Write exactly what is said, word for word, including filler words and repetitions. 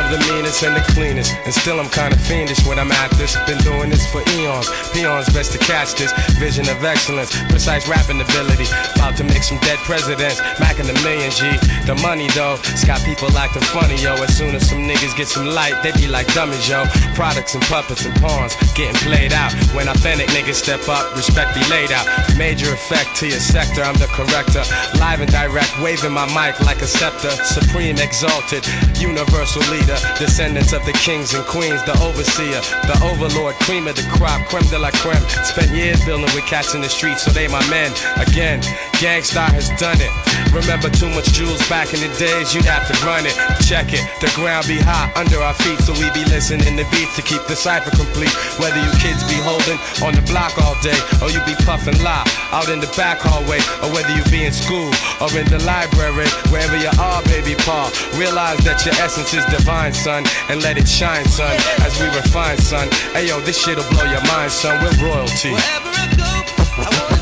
of the meanest and the cleanest, and still I'm kinda fiendish when I'm at this. Been doing this for eons, peons best to catch this. Vision of excellence, precise rapping ability. About to make some dead presidents, macking a million G. The money though, it's got people acting funny, yo. As soon as some niggas get some light, they be like dummies, yo. Products and puppets and pawns getting played out. When authentic niggas step up, respect be laid out. Major effect to your sector, I'm the corrector. Live and direct, waving my mic like a scepter. Supreme exalted, universal leader. Descendants of the kings and queens, the overseer, the overlord, cream of the crop, creme de la creme. Spent years building with cats in the streets, so they my men. Again, Gangstar has done it. Remember too much jewels back in the days, you'd have to run it. Check it, the ground be hot under our feet, so we be listening to beats to keep the cipher complete. Whether you kids be holding on the block all day, or you be puffing loud out in the back hallway, or whether you be in school or in the library, wherever you are, baby Paul, realize that your essence is divine, son, and let it shine, son, as we refine, son. Hey yo, this shit'll blow your mind, son. We're royalty. Wherever I go, I